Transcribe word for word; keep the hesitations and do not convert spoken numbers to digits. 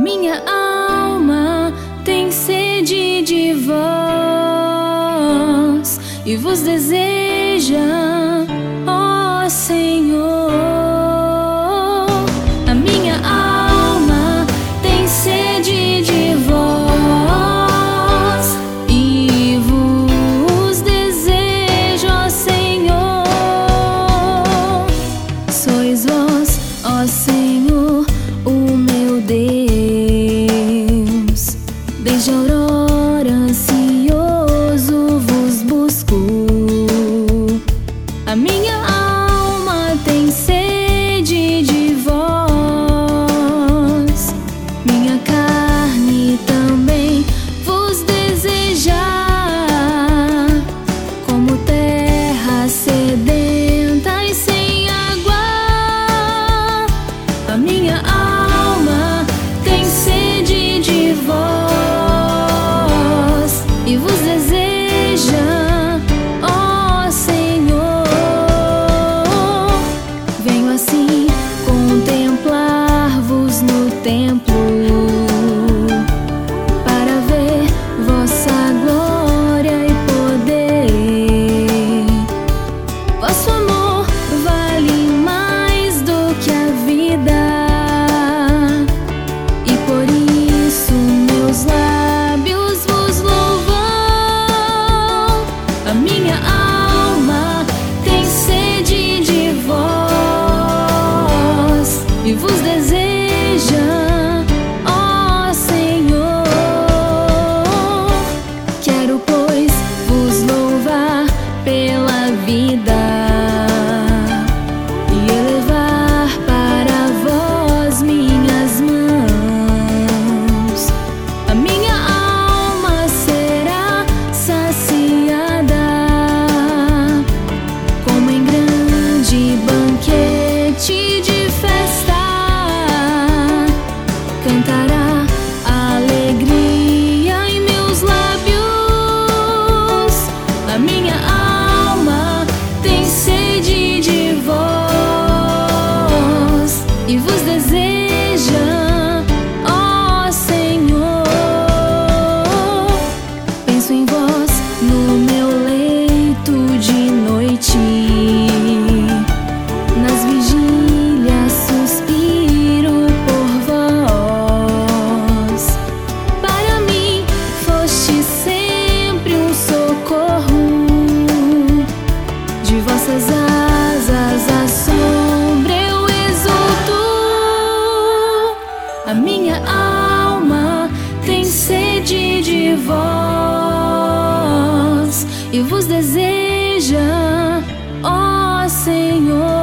minha alma tem sede de vós e vos deseja, ó Senhor. A minha alma tem sede de vós e vos deseja, ó Senhor. Sois vós, ó Senhor, o meu Deus. Desde a aurora ansioso vos busco. A minha alma tem sede de vós, minha carne também vos deseja, como terra sedenta e sem água. A minha alma tem sede de vós e vos deseja, ó Senhor. Venho assim contemplar-vos no templo, para ver vossa glória e poder. Vosso amor vale mais do que a vida, e por isso meus lábios vos louvam. A minha alma tem sede de vós e vos deseja, ó Senhor. Quero, pois, vos louvar pela vida e elevar para vós minhas mãos. A minha alma será saciada, como em grande banquete de festa. Cantará alegria em meus lábios. A minha alma tem sede de vós e vos deseja, ó Senhor. Penso em vós no meu leito de noite, nas vigílias suspiro por vós. Para mim foste sempre um socorro, de vossas asas à sombra eu exulto. A minha alma tem sede de vós e vos deseja, ó Senhor.